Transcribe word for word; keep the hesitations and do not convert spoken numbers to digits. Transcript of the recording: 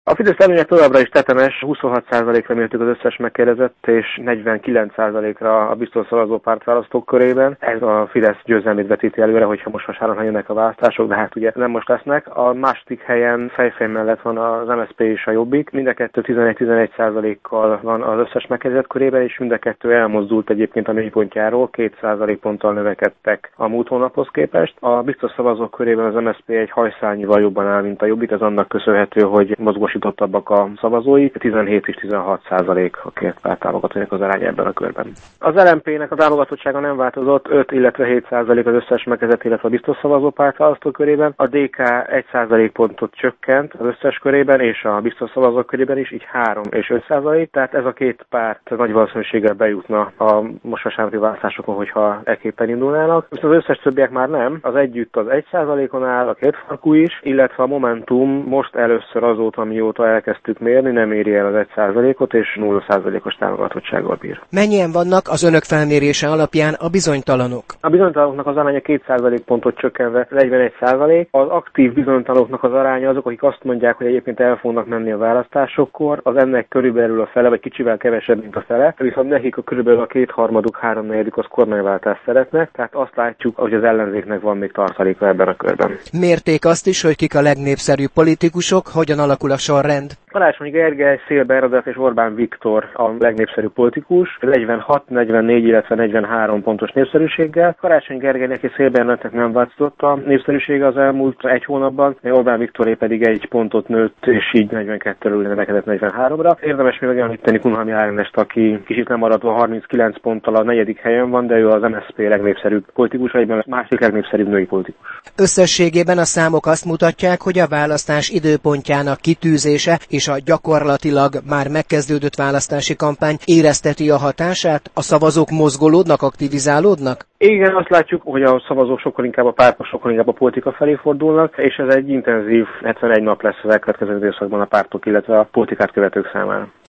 A Fidesz előnye továbbra is tetemes, huszonhat százalékra mértük az összes megkérdezett, és negyvenkilenc százalékra a biztos szavazó párt választók körében. Ez a Fidesz győzelmét vetíti előre, hogyha most vasárnap jönnek a választások, de hát ugye nem most lesznek. A második helyen fejfej mellett van az em es zé pé és a Jobbik. Mind a kettő tizenegy-tizenegy százalékkal van az összes megkérdezett körében, és mind a kettő elmozdult egyébként a mélypontjáról, két százalékponttal növekedtek a múlt hónaphoz képest. A biztos szavazók körében az em es zé pé egy hajszálnyival jobban áll, mint a Jobbik, ez annak köszönhető, hogy mozgósítottabbak a szavazói, tizenhét és tizenhat százalék a két párt támogatóinak az aránya ebben a körben. Az el em pé-nek a támogatottsága nem változott, öt, illetve hét százalék az összes megkezdett, illetve a biztos szavazó párt választókörében. A dé ká egy százalékpontot csökkent az összes körében, és a biztos szavazók körében is, így három és öt százalék, tehát ez a két párt nagy valószínűséggel bejutna a most vasárnapi választásokon, hogyha ekképpen indulnának. Viszont az összes többiek már nem, az együtt az egy százalékon áll, a két farkú is, illetve a Momentum most először azóta, mióta elkezdtük mérni, nem éri el az egy százalékot, és nulla százalékos támogatottsággal bír. Mennyien vannak az önök felmérése alapján a bizonytalanok? A bizonytalanoknak az aránya két százalékpontot csökkenve negyvenegy százalék. Az aktív bizonytalanoknak az aránya azok, akik azt mondják, hogy egyébként el fognak menni a választásokkor, az ennek körülbelül a fele, vagy kicsivel kevesebb, mint a fele, viszont nekik a körülbelül a kétharmaduk, háromnegyedük az kormányváltást szeretnek, tehát azt látjuk, hogy az ellenzéknek van még tartaléka ebben a körben. Mérték azt is, hogy kik a legnépszerűbb politikusok, hogyan alakul a sorrend? Karácsony Gergely, Szélbe Erzsébet és Orbán Viktor a legnépszerűbb politikus, negyvenhat, negyvennégy, illetve negyvenhárom pontos népszerűséggel. Karácsony Gergelynek és Szélbe Erzsébetnek nem változott a népszerűsége az elmúlt egy hónapban, Orbán Viktoré pedig egy pontot nőtt, és így negyvenkettőről növekedett negyvenháromra. Érdemes még megemlíteni Kunhalmi Ágnest, aki kicsit nem maradva harminckilenc ponttal a negyedik helyen van, de ő az em es zé pé legnépszerűbb politikus, egyben a második legnépszerűbb női politikus. Összességében a számok azt mutatják, hogy a választás időpontjának kitűzése és a gyakorlatilag már megkezdődött választási kampány érezteti a hatását? A szavazók mozgolódnak, aktivizálódnak? Igen, azt látjuk, hogy a szavazók sokkal inkább a pártok, sokkal inkább a politika felé fordulnak, és ez egy intenzív hetvenegy nap lesz az elkövetkező időszakban a pártok, illetve a politikát követők számára.